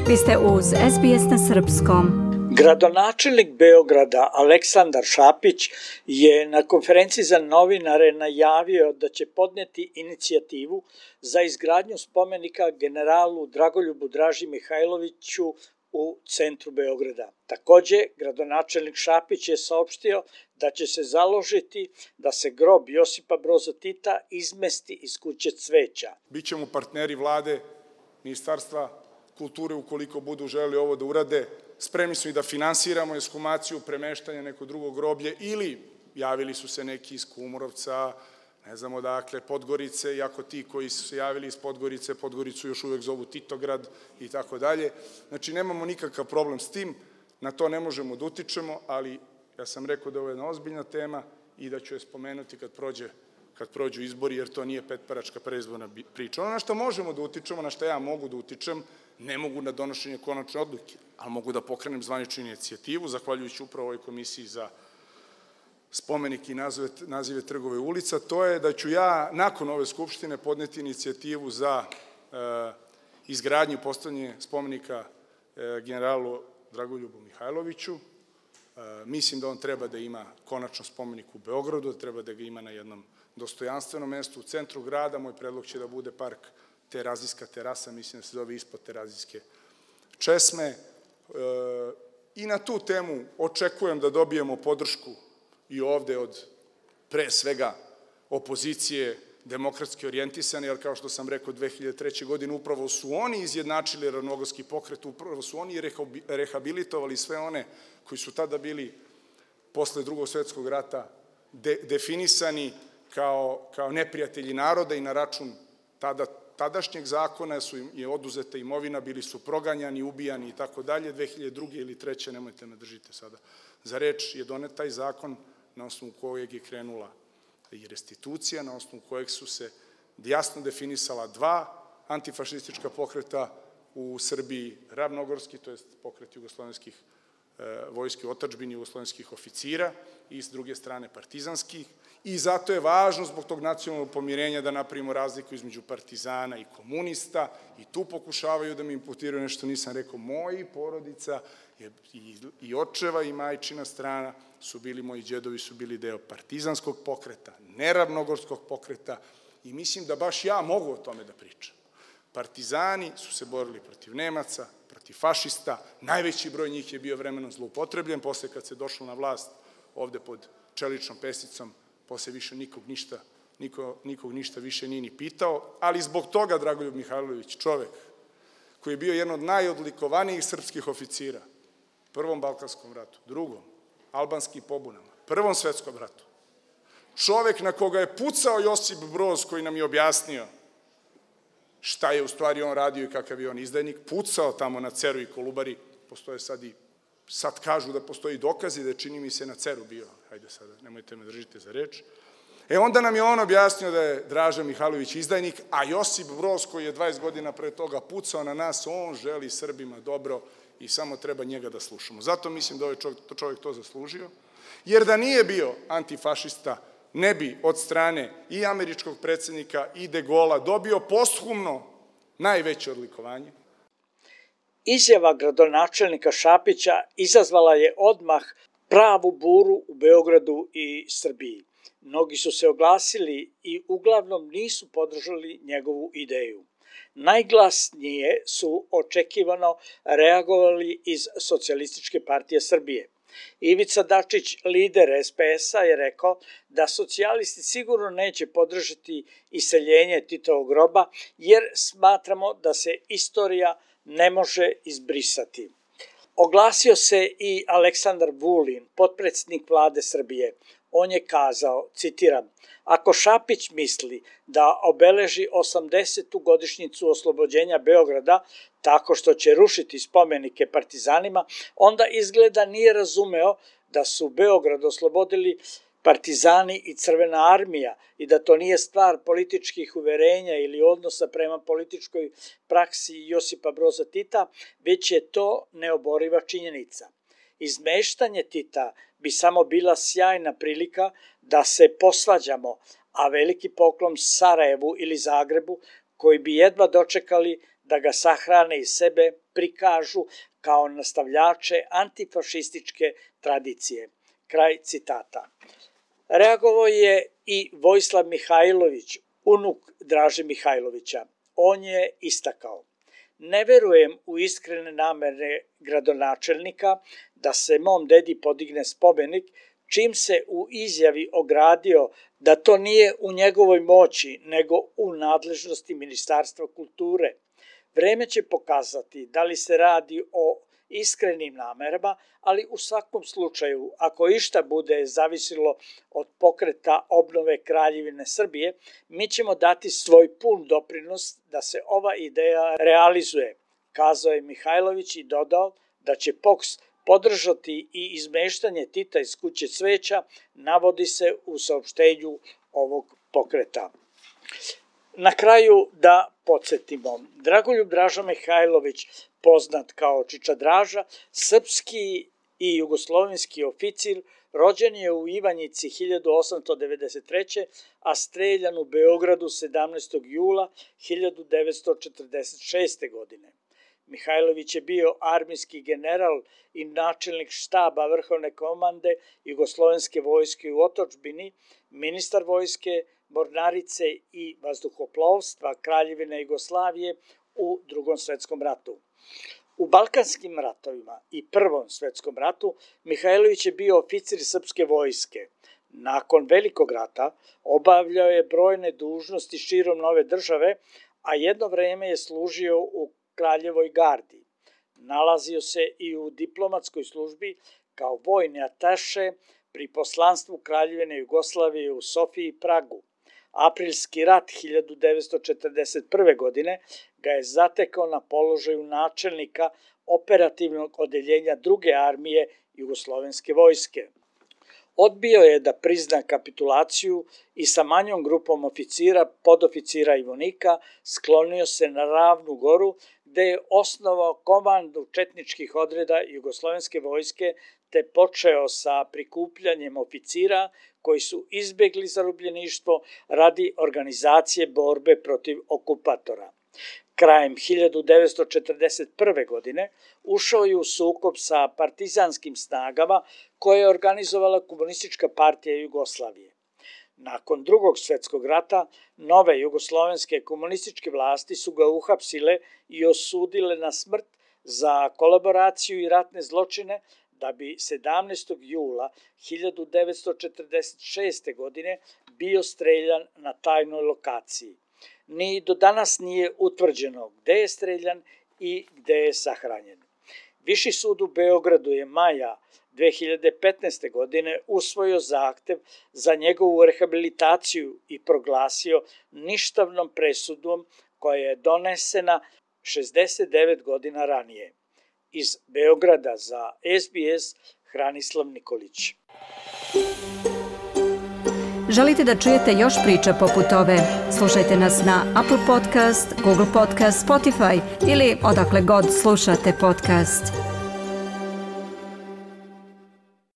Vi ste uz SBS na srpskom. Gradonačelnik Beograda Aleksandar Šapić je na konferenciji za novinare najavio da će podneti inicijativu za izgradnju spomenika generalu Dragoljubu Draži Mihajloviću u centru Beograda. Takođe, gradonačelnik Šapić je saopštio da će se založiti da se grob Josipa Broza Tita izmesti iz kuće cveća. Bićemo partneri vlade, Ministarstva kulture, ukoliko budu želeli ovo da urade. Spremni su i da finansiramo ekshumaciju, premeštanje neko drugo groblje ili javili su se neki iz Kumorovca, ne znamo odakle, Podgorice, iako ti koji su se javili iz Podgorice, Podgoricu još uvek zovu Titograd i tako dalje. Znači, nemamo nikakav problem s tim, na to ne možemo da utičemo, ali ja sam rekao da je ovo jedna ozbiljna tema i da ću je spomenuti kad prođu izbori, jer to nije petparačka predizborna priča. Ono na što možemo da utičemo, na što ja mogu da utičem, ne mogu na donošenje konačne odluke, ali mogu da pokrenem zvaničnu inicijativu, zahvaljujući upravo ovoj komisiji za spomenik i nazive trgove ulica, to je da ću ja nakon ove skupštine podneti inicijativu za izgradnju i postavljanje spomenika generalu Dragoljubu Mihajloviću. Mislim da on treba da ima konačno spomenik u Beogradu, da treba da ga ima na jednom dostojanstvenom mestu u centru grada. Moj predlog će da bude park Terazijska terasa, mislim da se zove ispod Terazijske česme. I na tu temu očekujem da dobijemo podršku i ovde od pre svega opozicije demokratski orijentisane, jer kao što sam rekao 2003. godine upravo su oni izjednačili ravnogorski pokret, upravo su oni rehabilitovali sve one koji su tada bili posle Drugog svetskog rata definisani kao neprijatelji naroda i na račun tadašnjeg zakona je oduzeta imovina, bili su proganjani, ubijani i tako dalje. 2002. ili 2003. nemojte me držite sada za reč, je donet taj zakon na osnovu kojeg je krenula i restitucija, na osnovu kojeg su se jasno definisala dva antifašistička pokreta u Srbiji, ravnogorski, to je pokret jugoslovenskih vojske u otadžbini, jugoslovenskih oficira i s druge strane partizanskih. I zato je važno zbog tog nacionalnog pomirenja da napravimo razliku između partizana i komunista i tu pokušavaju da mi imputiraju nešto nisam rekao. Moji porodica i očeva i majčina strana su bili, moji đedovi su bili deo partizanskog pokreta, neravnogorskog pokreta i mislim da baš ja mogu o tome da pričam. Partizani su se borili protiv Nemaca, protiv fašista, najveći broj njih je bio vremenom zloupotrebljen, posle kad se došlo na vlast ovde pod čeličnom pesnicom, posle više nikog ništa više nije ni pitao, ali zbog toga Dragoljub Mihajlović, čovek koji je bio jedan od najodlikovanijih srpskih oficira, Prvom Balkanskom ratu, Drugom, albanskim pobunama, Prvom svetskom ratu, čovek na koga je pucao Josip Broz koji nam je objasnio šta je u stvari on radio i kakav je on izdajnik, pucao tamo na Ceru i Kolubari, postoje sad kažu da postoji dokazi da je čini mi se na Ceru bio, hajde sada, nemojte me držite za reč. Onda nam je on objasnio da je Draža Mihajlović izdajnik, a Josip Broz koji je 20 godina pre toga pucao na nas, on želi Srbima dobro i samo treba njega da slušamo. Zato mislim da ovaj čovjek to zaslužio, jer da nije bio antifašista, ne bi od strane i američkog predsednika i De Gola dobio posthumno najveće odlikovanje. Izjava gradonačelnika Šapića izazvala je odmah pravu buru u Beogradu i Srbiji. Mnogi su se oglasili i uglavnom nisu podržali njegovu ideju. Najglasnije su očekivano reagovali iz Socijalističke partije Srbije. Ivica Dačić, lider SPS-a, je rekao da socijalisti sigurno neće podržati iseljenje Titovog groba, jer smatramo da se istorija ne može izbrisati. Oglasio se i Aleksandar Vulin, potpredsednik vlade Srbije. On je kazao, citiram, ako Šapić misli da obeleži 80. godišnjicu oslobođenja Beograda tako što će rušiti spomenike partizanima, onda izgleda nije razumeo da su Beograd oslobodili partizani i Crvena armija i da to nije stvar političkih uverenja ili odnosa prema političkoj praksi Josipa Broza Tita, već je to neoboriva činjenica. Izmeštanje Tita bi samo bila sjajna prilika da se posvađamo, a veliki poklon Sarajevu ili Zagrebu, koji bi jedva dočekali da ga sahrane i sebe prikažu kao nastavljače antifašističke tradicije. Kraj citata. Reagovao je i Vojislav Mihajlović, unuk Draže Mihajlovića. On je istakao: ne verujem u iskrene namere gradonačelnika da se mom dedi podigne spomenik, čim se u izjavi ogradio da to nije u njegovoj moći, nego u nadležnosti Ministarstva kulture. Vreme će pokazati da li se radi o iskrenim namerama, ali u svakom slučaju, ako išta bude zavisilo od pokreta obnove Kraljevine Srbije, mi ćemo dati svoj pun doprinos da se ova ideja realizuje, kazao je Mihajlović i dodao da će POKS podržati i izmeštanje Tita iz kuće cveća, navodi se u saopštenju ovog pokreta. Na kraju da podsjetimo, Dragoljub Draža Mihajlović, poznat kao Čiča Draža, srpski i jugoslovenski oficir, rođen je u Ivanjici 1893. a streljan u Beogradu 17. jula 1946. godine. Mihajlović je bio armijski general i načelnik štaba Vrhovne komande Jugoslovenske vojske u otadžbini, ministar vojske, mornarice i vazduhoplovstva Kraljevine Jugoslavije u Drugom svetskom ratu. U Balkanskim ratovima i Prvom svetskom ratu Mihajlović je bio oficir srpske vojske. Nakon Velikog rata obavljao je brojne dužnosti širom nove države, a jedno vreme je služio u Kraljevoj gardi. Nalazio se i u diplomatskoj službi kao vojni ataše pri poslanstvu Kraljevine Jugoslavije u Sofiji i Pragu. Aprilski rat 1941. godine ga je zatekao na položaju načelnika operativnog odeljenja druge armije Jugoslovenske vojske. Odbio je da prizna kapitulaciju i sa manjom grupom oficira, podoficira i vojnika sklonio se na Ravnu goru, gde je osnovao komandu četničkih odreda Jugoslovenske vojske te počeo sa prikupljanjem oficira koji su izbegli zarobljeništvo radi organizacije borbe protiv okupatora. Krajem 1941. godine ušao je u sukob sa partizanskim snagama koje je organizovala Komunistička partija Jugoslavije. Nakon Drugog svjetskog rata, nove jugoslovenske komunističke vlasti su ga uhapsile i osudile na smrt za kolaboraciju i ratne zločine, da bi 17. jula 1946. godine bio streljan na tajnoj lokaciji. Ni do danas nije utvrđeno gde je streljan i gde je sahranjen. Viši sud u Beogradu je maja 2015. godine usvojio zahtev za njegovu rehabilitaciju i proglasio ništavnom presudom koja je donesena 69 godina ranije. Iz Beograda za SBS Hranislav Nikolić. Želite da čujete još priča poput ove? Slušajte nas na Apple Podcast, Google Podcast, Spotify ili odakle god slušate podcast.